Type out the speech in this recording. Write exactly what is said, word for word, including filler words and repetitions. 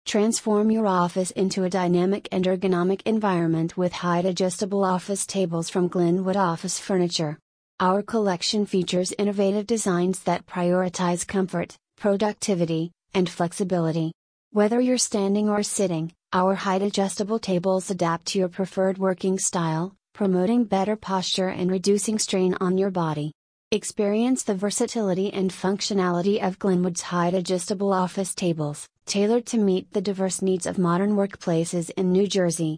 Transform your office into a dynamic and ergonomic environment with height-adjustable office tables from Glenwood Office Furniture. Our collection features innovative designs that prioritize comfort, productivity, and flexibility. Whether you're standing or sitting, our height-adjustable tables adapt to your preferred working style, promoting better posture and reducing strain on your body. Experience the versatility and functionality of Glenwood's height-adjustable office tables, tailored to meet the diverse needs of modern workplaces in New Jersey.